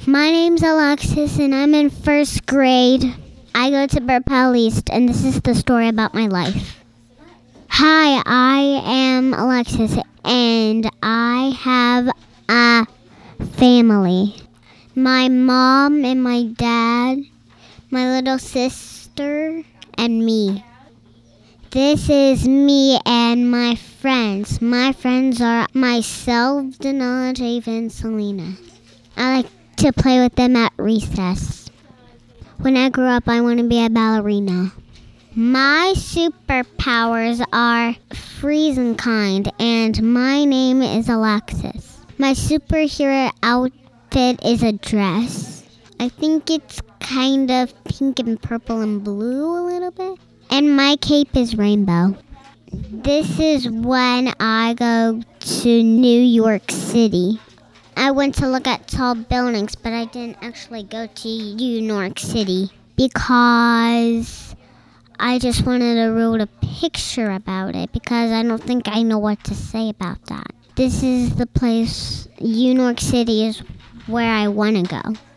My name's Alexis, and I'm in first grade. I go to Burpel East, and this is the story about my life. Hi, I am Alexis, and I have a family. My mom and my dad, my little sister, and me. This is me and my friends. My friends are myself, Denala, Jave, and Selena. I like to play with them at recess. When I grow up, I want to be a ballerina. My superpowers are freezing kind, and my name is Alexis. My superhero outfit is a dress. I think it's kind of pink and purple and blue a little bit. And my cape is rainbow. This is when I go to New York City. I went to look at tall buildings, but I didn't actually go to New York City because I just wanted to write a picture about it because I don't think I know what to say about that. This is the place, New York City is where I want to go.